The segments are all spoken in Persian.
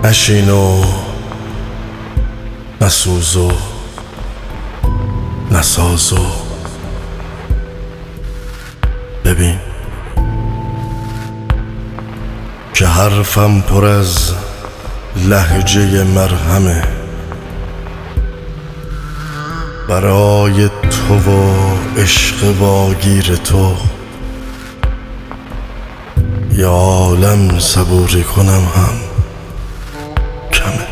نشین و نسوز و نساز و ببین که حرفم پر از لهجه مرهمه برای تو و عشق واگیر تو. یا عالم صبوری کنم هم کمه.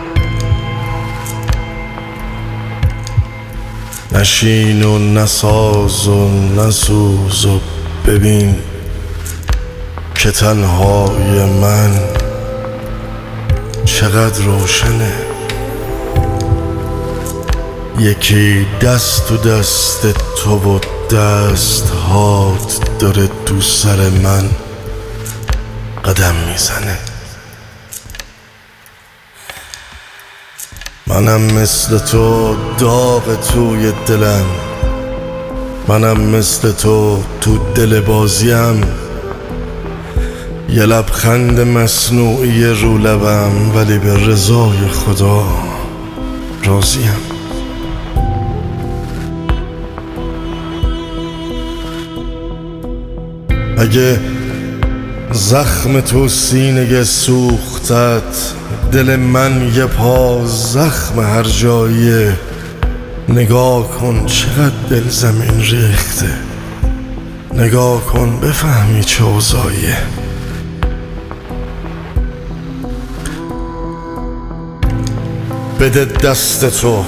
نشین و نساز و نسوز و ببین که تنهای من چقدر روشنه. یکی دست تو دست تو و دست هات داره تو سر من قدم میزنه. منم مثل تو داغ توی دلم، منم مثل تو دل بازیم. یه لبخند مصنوعی رو لبم ولی به رضای خدا راضیم. اگه زخم تو سینه سوختت، دل من یه پا زخم هر جاییه. نگاه کن چقدر دل زمین ریخته، نگاه کن بفهمی چه اوضاعیه. بده دست تو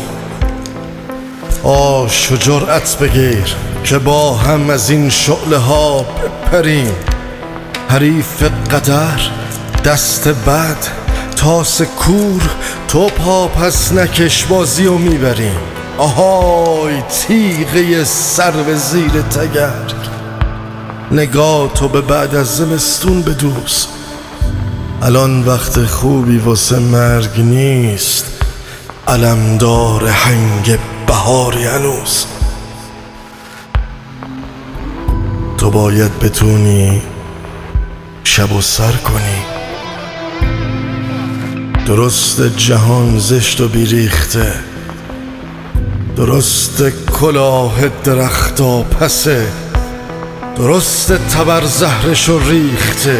آش و جرأت بگیر که با هم از این شعله ها بپریم. حریف قدر دست بد تاس کور، تو پا پس نکش بازی رو میبریم. آهای تیغه سر به زیر تگرگ، نگاه تو به بعد از زمستون بدوز. الان وقت خوبی واسه مرگ نیست، علمدار هنگ بهاری هنوز. تو باید بتونی شب و سر کنی. درست جهان زشت و بیریخته، درست کلاه درختا پسه، درست تبر زهرشو ریخته.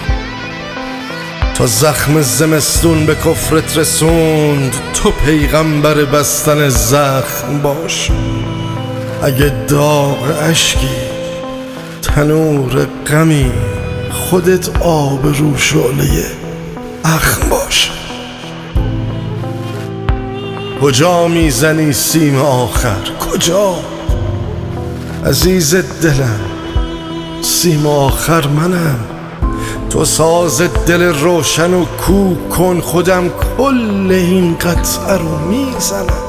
تا زخم زمستون به کفرت رسوند، تو پیغمبر بستن زخم باش. اگه داغ اشکی تنور غمی، خودت آب رو شعله اخم باش. کجا میزنی سیم آخر؟ کجا؟ عزیز دلم سیم آخر منم. تو ساز دل روشن و کوک کن، خودم کل این قطعه رو میزنم.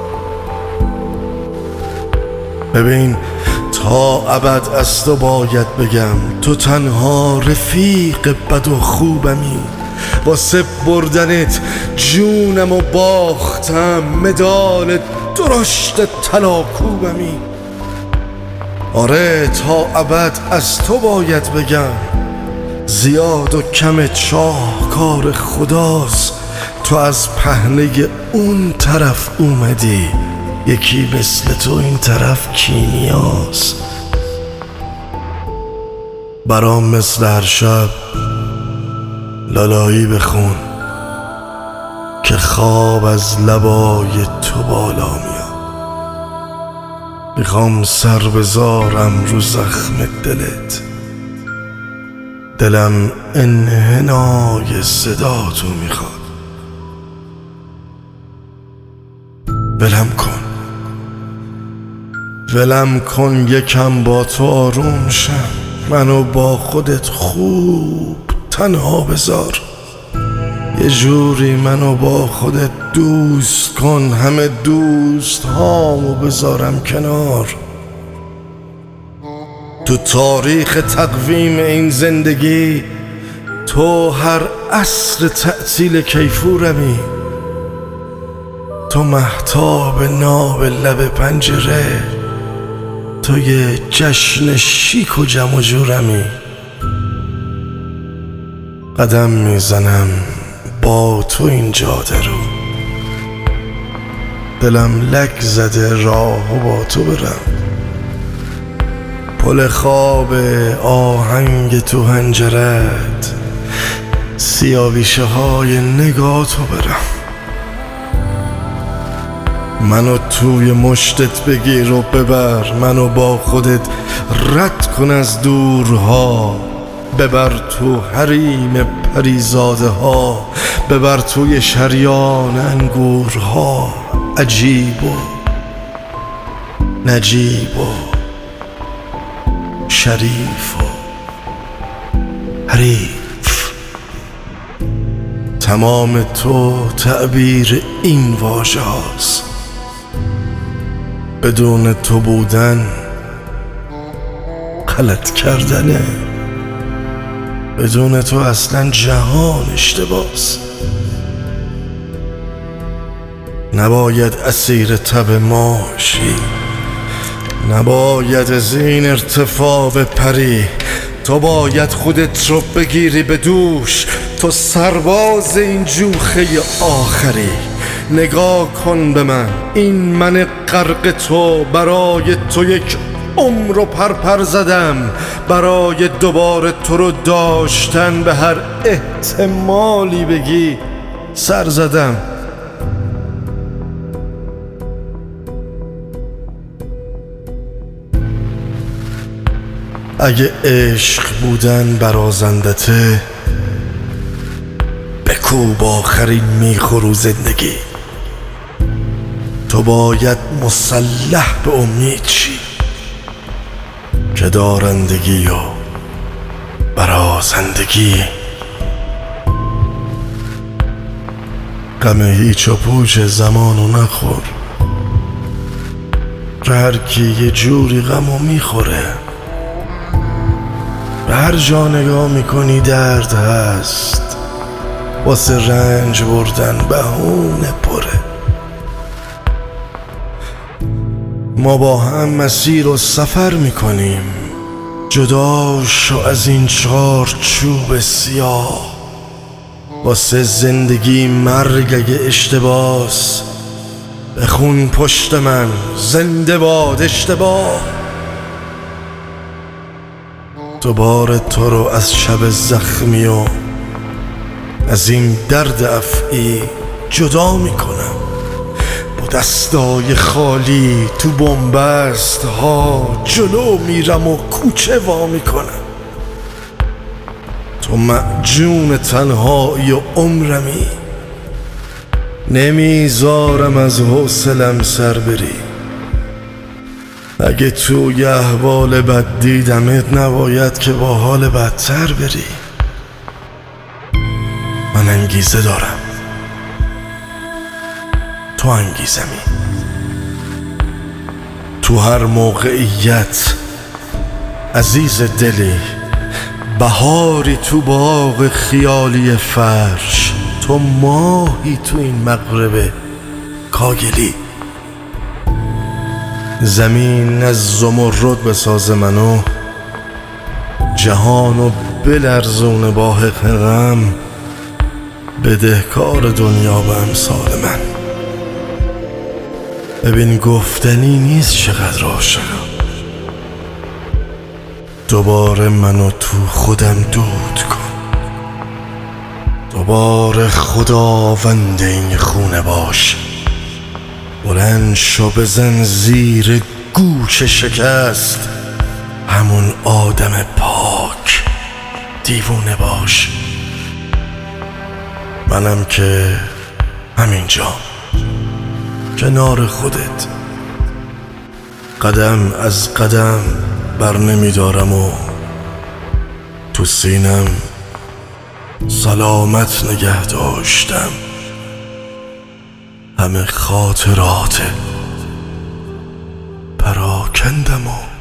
ببین تا ابد از تو باید بگم، تو تنها رفیق بد و خوبمی. واسه بردنت جونم و باختم، مدال درشت طلاکوبمی. آره تا ابد از تو باید بگم، زیاد و کم چاه کار خداست. تو از پهنه اون طرف اومدی، یکی مثل تو این طرف کیمیاست. برام مثل هر شب لالایی بخون که خواب از لبای تو بالا میاد. میخوام سر بذارم رو زخم دلت، دلم انحنای صدا تو میخواد. ولم کن یکم با تو آروم شم، منو با خودت خوب تنها بذار. یه جوری منو با خودت دوست کن، همه دوست هامو بذارم کنار. تو تاریخ تقویم این زندگی، تو هر عصر تعطیل کیفورمی. تو مهتاب ناب لب پنجره، تو یه جشن شیک و جمع و جورمی. قدم میزنم با تو این جاده رو. دلم لک زده راهو با تو برم، پل خواب آهنگ تو هنجرت، سیاویشه های نگاه تو برم. منو توی مشتت بگیر و ببر، منو با خودت رد کن از دورها، ببر تو حریم پریزاده ها، ببر توی شریان انگورها. عجیب و نجیب و شریف و حریف، تمام تو تعبیر این واژه هاست. بدون تو بودن غلط کردنه، بدون تو اصلا جهان اشتباس. نباید اسیر تب ماشی، نباید از این ارتفاع بپری. تو باید خودت رو بگیری به دوش، تو سرباز این جوخه آخری. نگاه کن به من، این من غرق تو، برای تو یک عمر رو پرپر زدم، برای دوباره تو رو داشتن به هر احتمالی بگی سر زدم. اگه عشق بودن برازندته، بکوب آخرین میخورو زندگی. تو باید مسلح به امید چی که دارندگی و برازندگی. غم هیچ و پوچ زمانو نخور، هر کی یه جوری غمو میخوره. به هر جا نگاه میکنی درد هست، واسه رنج بردن بهونه پره. ما با هم مسیر و سفر میکنیم، جدا شو از این چارچوب سیاه. واسه زندگی مرگ اگه اشتباس، بخون پشت من زنده باد اشتباه. دوباره تو رو از شب زخمی و از این درد افعی جدا میکنم. با دستای خالی تو بنبست ها جلو میرم و کوچه وا میکنم. تو معجون تنهایی و عمرمی، نمیذارم از حوصلم سر بری. اگه توی احوال بد دیدمت، نباید که با حال بدتر بری. من انگیزه دارم، تو انگیزمی. تو هر موقعیت عزیز دلی، بهاری تو باغ خیالی فرش. تو ماهی تو این مغرب کاگلی. زمین از زمرد بساز منو، جهانو بلرزونه با حق غم. بدهکار دنیا به امثال من. ببین گفتنی نیست چقدر عاشقم. دوباره منو تو خودم دود کن، دوباره خداوند این خونه باش. بلند شو بزن زیر گوش شکست، همون آدم پاک دیوونه باش. منم که همینجا کنار خودت، قدم از قدم بر نمیدارم و تو سینم سلامت نگه داشتم. همه خاطرات پراکندم و